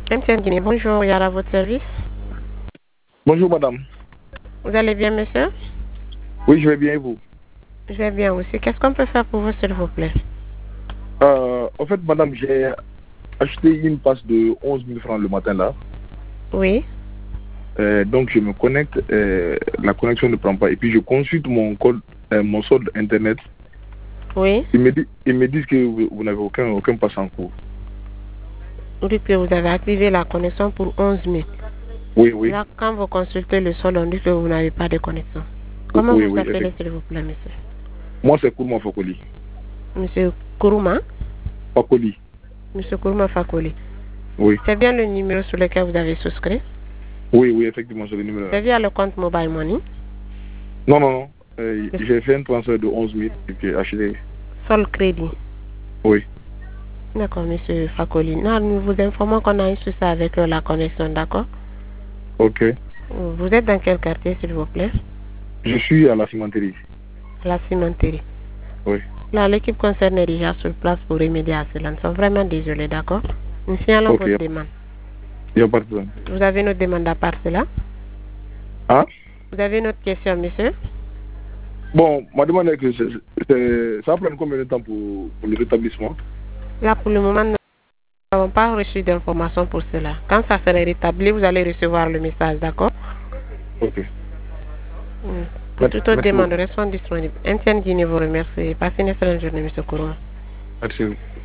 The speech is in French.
MTN Guinée, bonjour, Yara, à votre service. Bonjour madame. Vous allez bien, monsieur? Oui, je vais bien et vous? Je vais bien aussi. Qu'est-ce qu'on peut faire pour vous, s'il vous plaît? En fait, madame, j'ai acheté une passe de 11 000 francs le matin là. Oui. Donc je me connecte, la connexion ne prend pas. Et puis je consulte mon code, mon solde internet. Oui. Ils me disent que vous n'avez aucun passe en cours. Vous dites que vous avez activé la connexion pour 11 000. Oui, oui. Là, quand vous consultez le solde, on dit que vous n'avez pas de connexion. Comment Oui, vous oui, appelez, s'il vous plaît, monsieur? Moi, c'est Kourma Fakoli. Monsieur Kourouma? Fakoli. Monsieur Kourouma Fakoli. Oui. C'est bien le numéro sur lequel vous avez souscrit? Oui, oui, effectivement, c'est le numéro. C'est via le compte Mobile Money? Non, non, non. J'ai fait un transfert de 11 000 et puis acheté. Sol crédit. Oui. D'accord, monsieur Fakoli. Non, nous vous informons qu'on a un souci avec la connexion, d'accord? Ok. Vous êtes dans quel quartier, s'il vous plaît? Je suis à la cimenterie. La cimenterie. Oui. Là, l'équipe concernée est déjà sur place pour remédier à cela. Nous sommes vraiment désolés, d'accord? Nous signalons votre demande. Il n'y a pas de problème. Vous avez une autre demande à part cela? Hein? Vous avez une autre question, monsieur? Bon, ma demande est que ça va prendre combien de temps pour le rétablissement? Là, pour le moment, nous n'avons pas reçu d'informations pour cela. Quand ça sera rétabli, vous allez recevoir le message, d'accord? Ok. Pour toute autre demande, restons disponibles. MTN Guinée vous remercie. Passez une excellente journée, monsieur Kourouma. Merci.